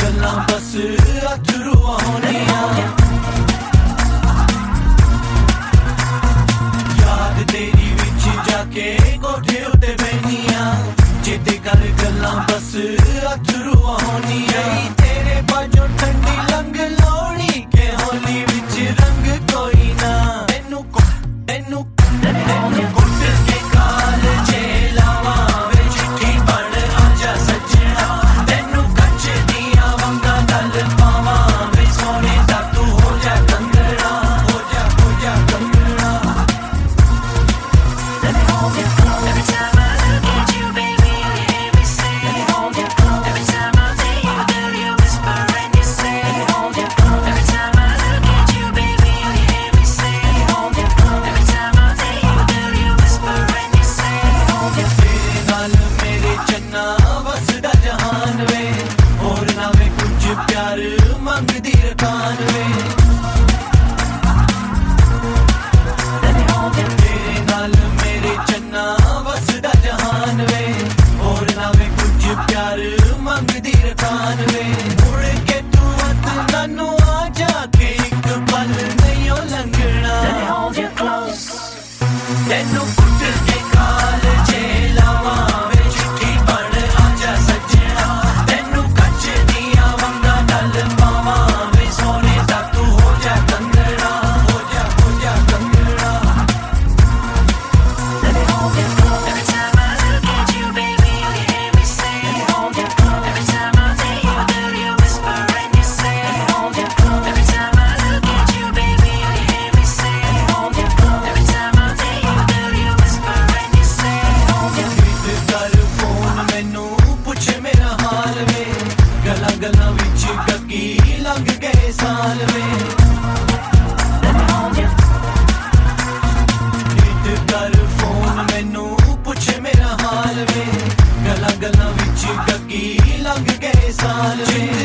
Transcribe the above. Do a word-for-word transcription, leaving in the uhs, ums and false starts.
गल्लां बस अथरू होनियां याद तेरी विच जाके कोठे उत्ते बैठियां जिद्द कर गल्लां बस अथरू होनियां तेरे बाजों ठंडी लंघ लोड़ी के होली विच रंग कोई ना तेनू तेनू तेनू कुट के काल जे लावा वे चिट्ठी बन आजा सजना तेनू कच्च दियां वंगा गल पावा वे सोने दा तू हो जा कंगना हो जा हो जा Kangana Let me hold you close. Every time I look at you, baby, you hear me say. Let me hold you close. Every time I see you, girl, you whisper and you say. Let me hold you close. Every time I look at you, baby, you hear me say. Let me hold you close. Every time I see you, girl, you whisper and you say. Let me hold you close. तेरे नाल मेरे चन्ना वसदा जहान वे और ना वे कुछ प्यार मंगदी रखान वे Let me hold you. तेरे नाल मेरे चन्ना वसदा जहान वे और ना वे कुछ प्यार मंगदी रखान वे मुड़ के तू वत नानू आ जाके एक पल नहीं ओ लंघना Let me hold you close. तेनू कुट के काल जे लावा वे चिट्ठी बन आजा सजना तेनू कच्च दियां वंगा गल पावा वे सोने दा तू हो जा कंगना हो जा हो जा Kangana Let me hold you close. Every time I look at you, baby, you hear me say. Let me hold you close. Every time I see you, girl, you whisper and you say. Let me hold you close. Every time I look at you, baby, you hear me say. Let me hold you close. Every time I see you, girl, you whisper and you say. Let me hold you close. रीत कर phone मैनू पुछ मेरा हाल वे गल्लां गल्लां विच गक्की लंघ गए साल वे Let me hold you. रीत कर फोन मैनू पुछ मेरा हाल वे गल्लां गल्लां विच गक्की लंघ गए साल वे